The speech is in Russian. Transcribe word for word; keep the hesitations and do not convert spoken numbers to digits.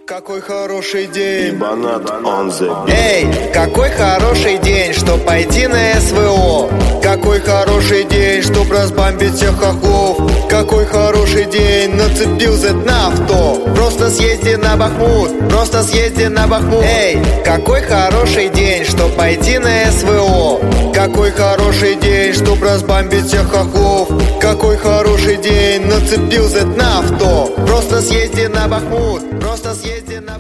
Какой хороший день. Ибанат on the beat. Эй, какой хороший день, чтоб пойти на СВО. Какой хороший день, чтоб разбомбить всех хохлов. Какой хороший день, нацепил Z на авто. Просто съезди на Бахмут, просто съезди на Бахмут. Эй, какой хороший день, чтоб пойти на СВО. Какой хороший день, чтоб разбомбить всех хохлов. Какой хороший день, нацепил Z на авто. Просто съезди на Бахмут, просто съезди.